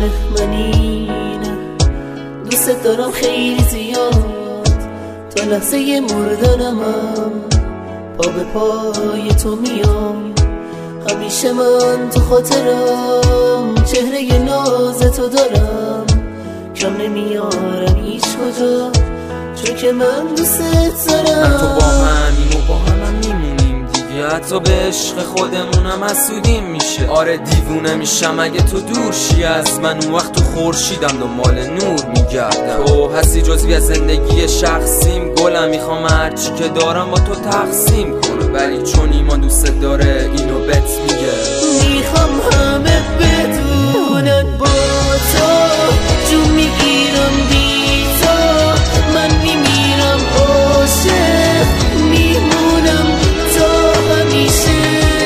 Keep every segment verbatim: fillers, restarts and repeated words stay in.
منی نه، دوست دارم خیلی زیاد تا لحظه مردنمم پا به پای تو میام، همیشه من تو خاطرم چهره ناز تو دارم، کم نمیارم هیچ کجا چون که من دوست دارم. من تو با همیم و با همم میمونیم دیگه، حتی به عشق خودمونم حسودیم میشه. آره دیوونه میشم اگه تو دور شی از من، اون وقت تو خورشیدم دنبال نور میگردم. تو هستی جزوی از زندگی شخصیم، گلم میخوام هرچی که دارم با تو تقسیم کنم، ولی چون ایمان دوست داره اینو بهت میگه. میخوام همه بدونن با تو جون میگیرم بی تو، من میمیرم عاشق میمونم تا همیشه،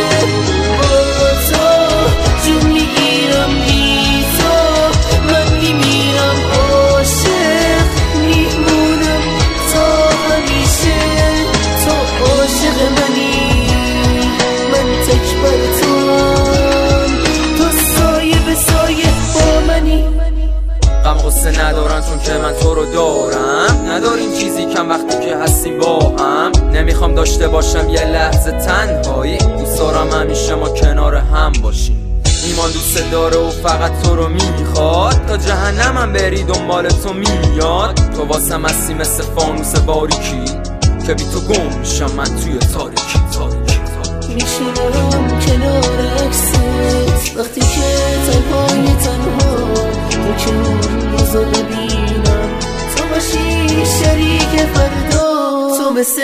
با تو جون میگیرم بی تو، من میمیرم عاشق میمونم تا همیشه. تو عاشق منی، من تک بر تو، تو سایه به سایه با منی. غم غصه ندارن چون که من تو رو دارم، نداریم چیزی کم وقتی که هستیم با هم. نمیخوام داشته باشم یه لحظه تنهایی، دوست دارم همیشه ما کنار هم باشیم. ایمان دوست داره و فقط تو رو میخواد، تا جهنمم بری دنبال تو میاد. تو واسم هستی مثل فانوس باریکی که بی تو گم میشم من توی تاریکی تاریکی تاریکی. میشینم کنار عکست وقتی که تنهای تنها، تو که اون روزو ببینم تو باشی شریک فردا. تو مثل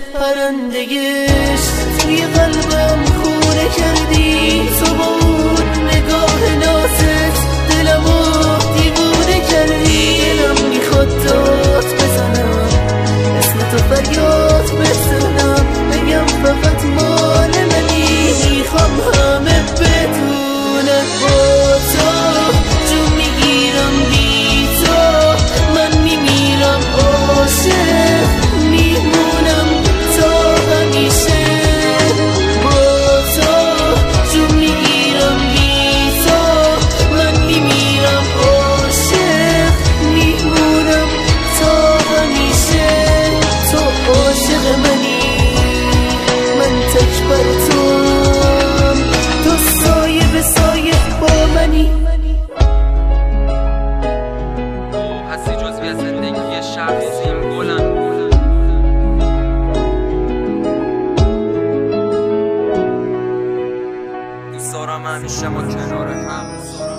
پرندگش توی قلبم خونه کردی، تو با اون نگاه نازت دلمو دیوونه کردی. دلم میخواد داد بزنم اسم تو فریاد بزنم، بگم فقط مال منی. میخوام همه بدونن با تو جون میگیرم بی تو، من میمیرم عاشق میمونم تا همیشه، با تو جون میگیرم بی تو، من میمیرم عاشق میمونم تا همیشه. تو عاشق منی، من تک بر تو، تو سایه به سایه با منی. هستی جزوی از زندگی شخصیم، گلم دوست دارم همیشه ما کنار هم.